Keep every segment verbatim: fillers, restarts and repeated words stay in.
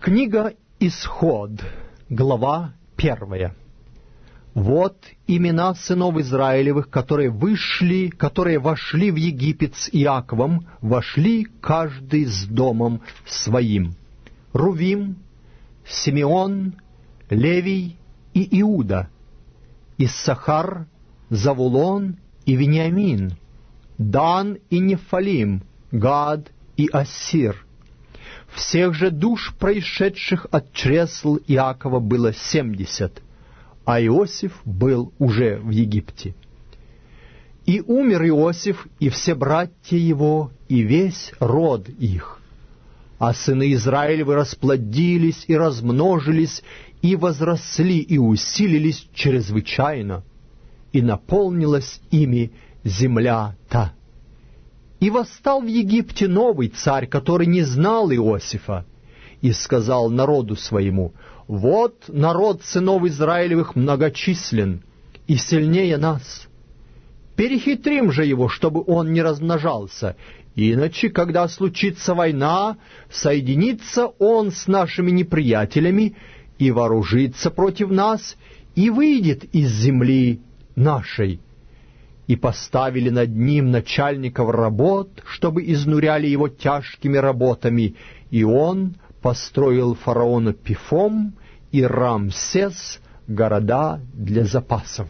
Книга Исход, глава первая. Вот имена сынов Израилевых, которые вышли, которые вошли в Египет с Иаковом, вошли каждый с домом своим. Рувим, Симеон, Левий и Иуда, Иссахар, Завулон и Вениамин, Дан и Нефалим, Гад и Ассир. Всех же душ, происшедших от чресл Иакова, было семьдесят, а Иосиф был уже в Египте. И умер Иосиф, и все братья его, и весь род их. А сыны Израилевы расплодились и размножились, и возросли, и усилились чрезвычайно, и наполнилась ими земля та. И восстал в Египте новый царь, который не знал Иосифа, и сказал народу своему: «Вот народ сынов Израилевых многочислен и сильнее нас. Перехитрим же его, чтобы он не размножался, иначе, когда случится война, соединится он с нашими неприятелями и вооружится против нас, и выйдет из земли нашей». И поставили над ним начальников работ, чтобы изнуряли его тяжкими работами, и он построил фараону Пифом и Рамсес города для запасов.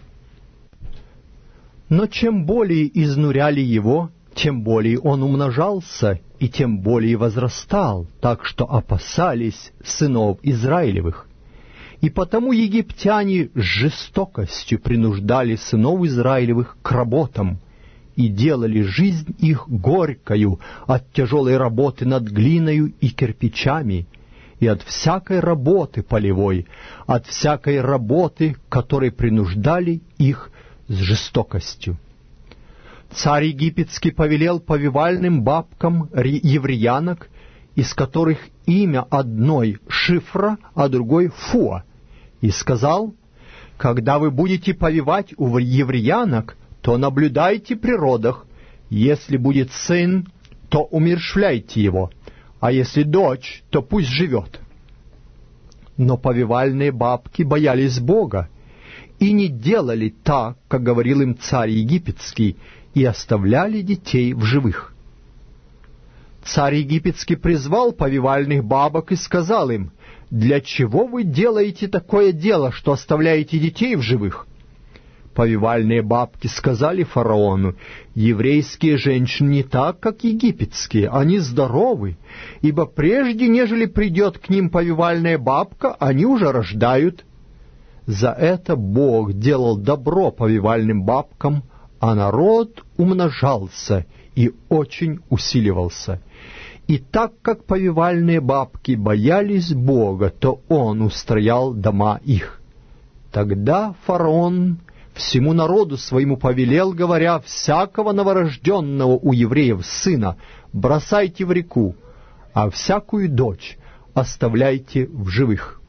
Но чем более изнуряли его, тем более он умножался, и тем более возрастал, так что опасались сынов Израилевых. И потому египтяне с жестокостью принуждали сынов Израилевых к работам и делали жизнь их горькою от тяжелой работы над глиною и кирпичами, и от всякой работы полевой, от всякой работы, которой принуждали их с жестокостью. Царь египетский повелел повивальным бабкам евреянок, из которых имя одной Шифра, а другой Фуа, и сказал: «Когда вы будете повивать у евреянок, то наблюдайте при родах. Если будет сын, то умерщвляйте его, а если дочь, то пусть живет». Но повивальные бабки боялись Бога и не делали так, как говорил им царь египетский, и оставляли детей в живых. Царь египетский призвал повивальных бабок и сказал им: «Для чего вы делаете такое дело, что оставляете детей в живых?» Повивальные бабки сказали фараону: «Еврейские женщины не так, как египетские, они здоровы, ибо прежде, нежели придет к ним повивальная бабка, они уже рождают». За это Бог делал добро повивальным бабкам, а народ умножался и очень усиливался. И так как повивальные бабки боялись Бога, то Он устроял дома их. Тогда фараон всему народу своему повелел, говоря: «Всякого новорожденного у евреев сына бросайте в реку, а всякую дочь оставляйте в живых».